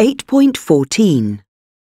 8.14.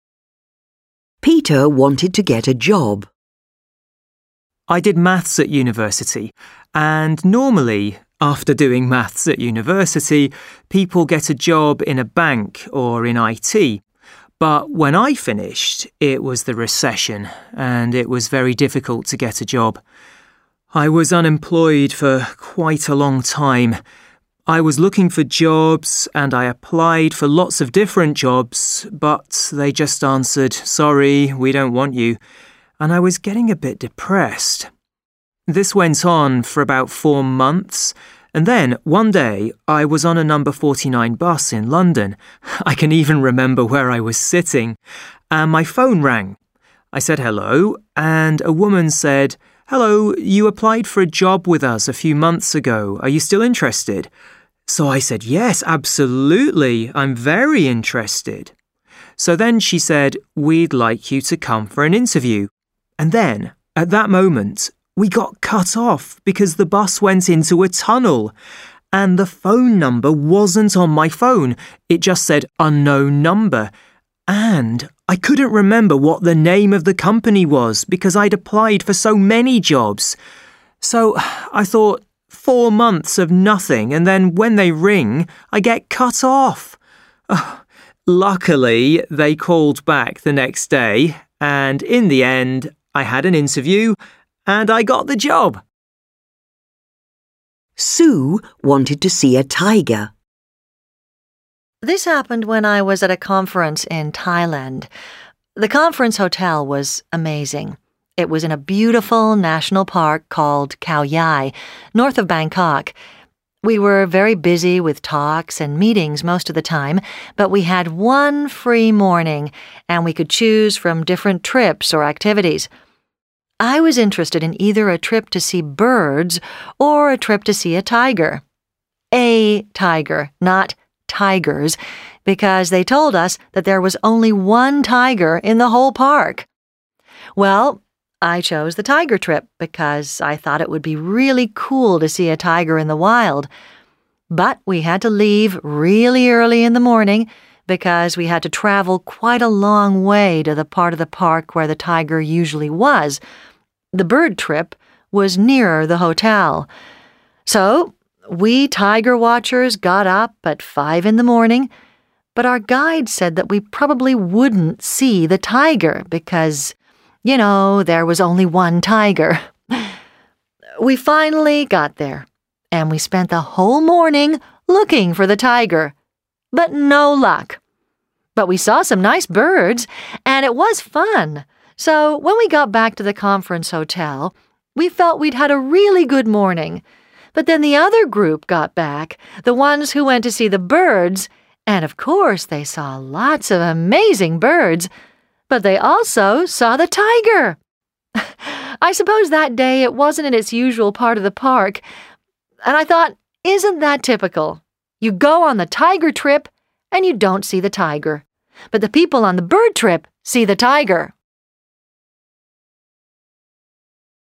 Peter wanted to get a job. I did maths at university, and normally, after doing maths at university, people get a job in a bank or in IT. But when I finished, it was the recession, and it was very difficult to get a job. I was unemployed for quite a long time. I was looking for jobs, and I applied for lots of different jobs, but they just answered, "Sorry, we don't want you," and I was getting a bit depressed. This went on for about 4 months, and then one day I was on a number 49 bus in London. I can even remember where I was sitting, and my phone rang. I said hello, and a woman said, "Hello, you applied for a job with us a few months ago. Are you still interested?" So I said, "Yes, absolutely. I'm very interested." So then she said, "We'd like you to come for an interview." And then, at that moment, we got cut off because the bus went into a tunnel. And the phone number wasn't on my phone. It just said unknown number. And I couldn't remember what the name of the company was because I'd applied for so many jobs. So I thought, 4 months of nothing, and then when they ring, I get cut off. Luckily, they called back the next day, and in the end, I had an interview, and I got the job. Sue wanted to see a tiger. This happened when I was at a conference in Thailand. The conference hotel was amazing. It was in a beautiful national park called Khao Yai, north of Bangkok. We were very busy with talks and meetings most of the time, but we had one free morning, and we could choose from different trips or activities. I was interested in either a trip to see birds or a trip to see a tiger. A tiger, not tigers, because they told us that there was only one tiger in the whole park. Well, I chose the tiger trip because I thought it would be really cool to see a tiger in the wild. But we had to leave really early in the morning because we had to travel quite a long way to the part of the park where the tiger usually was. The bird trip was nearer the hotel. So we tiger watchers got up at 5 in the morning, but our guide said that we probably wouldn't see the tiger because, there was only one tiger. We finally got there, and we spent the whole morning looking for the tiger, but no luck. But we saw some nice birds, and it was fun. So when we got back to the conference hotel, we felt we'd had a really good morning. But then the other group got back, the ones who went to see the birds, and of course they saw lots of amazing birds, but they also saw the tiger. I suppose that day it wasn't in its usual part of the park, and I thought, isn't that typical? You go on the tiger trip, and you don't see the tiger. But the people on the bird trip see the tiger.